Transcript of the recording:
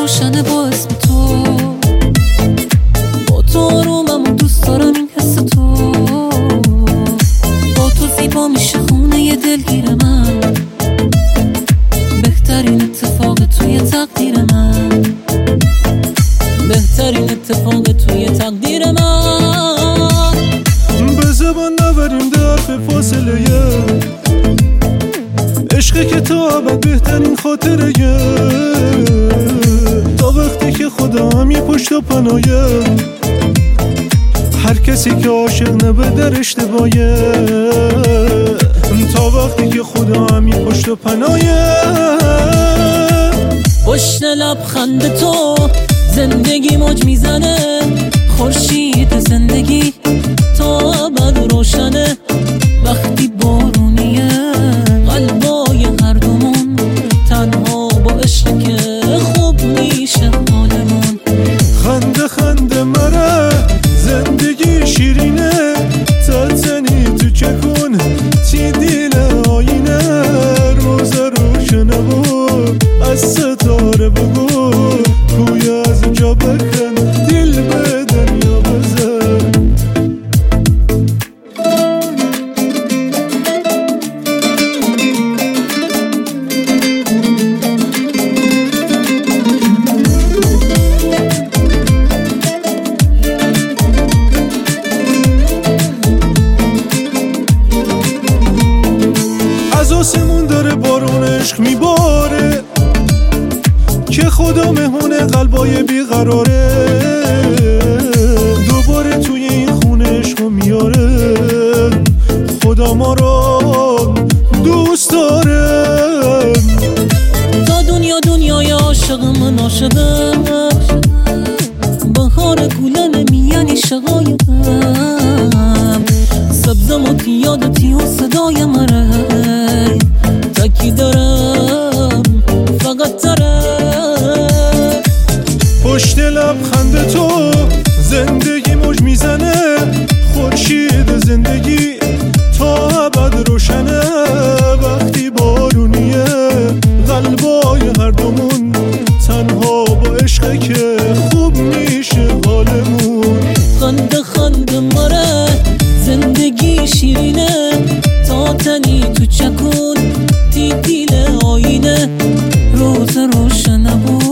روشنه با اسم تو، با تو آرومم و دوست دارم این حس تو، با تو زیبا میشه خونه ی دلگیر من، بهترین اتفاق توی تقدیر من، بهترین اتفاق توی تقدیر من. به زبان نوریم در به فاصله عشقی که تا ابد بهترین خاطره تا وقتی که خدا هم یه پشت و پناهه، هر کسی که عاشق نبه در اشتباهه، تا وقتی که خدا هم یه پشت و پناهه. پشت لبخند تو زندگی موج میزنه، خورشید زندگی تا ابد روشنه، وقتی بارونیه قلبای هر دومون تنها با عشق که خوب میشه حالمون. خنده خنده مره زندگی شیرینه، تلتنی تو چکون تی دیل آینه، روز روشنه بود از ستاره بگو کوی از جا بکن دل به دنیا بزن. از آسمون داره بارون عشق میباره که خدا مهمونه قلبای بیقراره، دوباره توی این خونه عشقو میاره، خدا ما رو دوست داره. تا دنیای عاشق من عاشقه، بهار گلن میانی شقایقم، سبزم و یادتی و صدای مره، تکی دارم فقط تره. پشت لبخند تو زندگی موج میزنه، خورشید زندگی تا ابد روشنه، وقتی بارونیه قلبای هر دومون تنها با عشقه که خوب میشه حالمون. خنده خنده مره زندگی شیرینه، تا تنی تو چکون تی دیل آینه، روز روشنه بود